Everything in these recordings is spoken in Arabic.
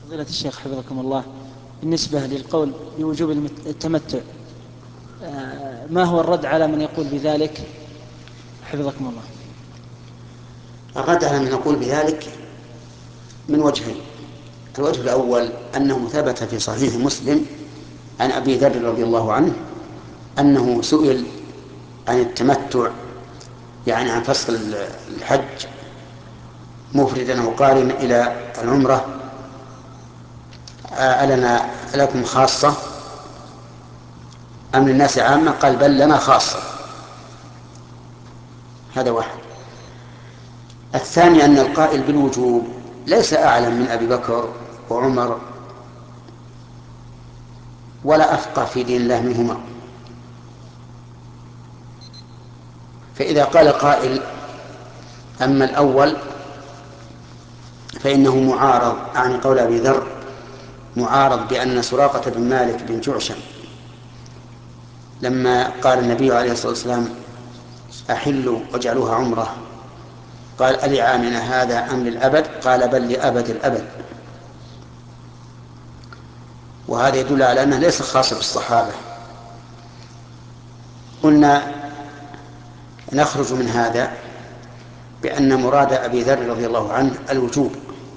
فضيلة الشيخ حفظكم الله، بالنسبة للقول بوجوب التمتع، ما هو الرد على من يقول بذلك حفظكم الله؟ الرد على من يقول بذلك من وجهين. الوجه الأول أنه ثبت في صحيح مسلم عن أبي ذر رضي الله عنه أنه سئل عن التمتع، يعني عن فصل الحج مفردا أو قارنا إلى العمرة، ألنا لكم خاصة أم للناس عامة؟ قال بل لنا خاصة. هذا واحد. الثاني أن القائل بالوجوب ليس أعلم من أبي بكر وعمر ولا أفقه في دين الله منهما. فإذا قال قائل أما الأول فإنه معارض، عن قول أبي ذر معارض بأن سراقة بن مالك بن جعشم لما قال النبي عليه الصلاة والسلام أحلوا واجعلوها عمرة، قال ألعامنا هذا أم للأبد؟ قال بل لأبد الأبد. وهذا يدل على أنه ليس خاص بالصحابة. قلنا نخرج من هذا بأن مراد أبي ذر رضي الله عنه الوجوب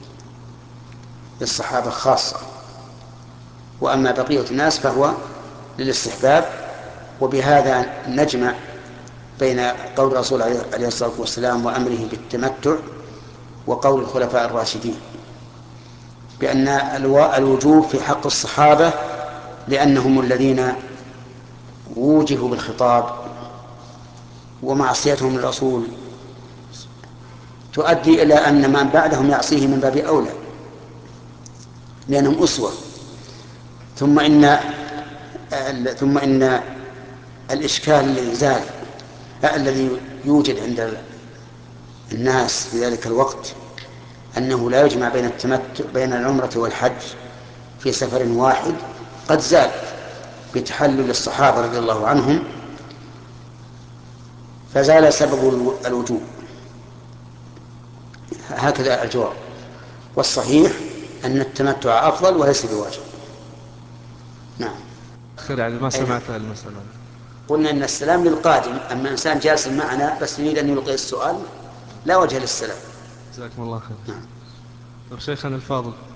للصحابة خاصة، وأما بقية الناس فهو للاستحباب. وبهذا نجمع بين قول الرسول عليه الصلاة والسلام وأمره بالتمتع وقول الخلفاء الراشدين بأن الوجوب في حق الصحابة لأنهم الذين ووجهوا بالخطاب، ومعصيتهم للرسول تؤدي إلى أن من بعدهم يعصيه من باب أولى لأنهم أسوة. ثم إن الإشكال الذي يوجد عند الناس في ذلك الوقت أنه لا يجمع بين التمتع بين العمرة والحج في سفر واحد قد زال بتحلل الصحابة رضي الله عنهم، فزال سبب الوجوب. هكذا الجواب. والصحيح أن التمتع أفضل وليس بواجب. نعم. يعني ما نعم. سمعت المسألة. قلنا إن السلام للقادم، أما إنسان جالس معنا بس يريد أن يلقي السؤال لا وجه للسلام. جزاكم الله خير. نعم. طيب شيخنا الفاضل،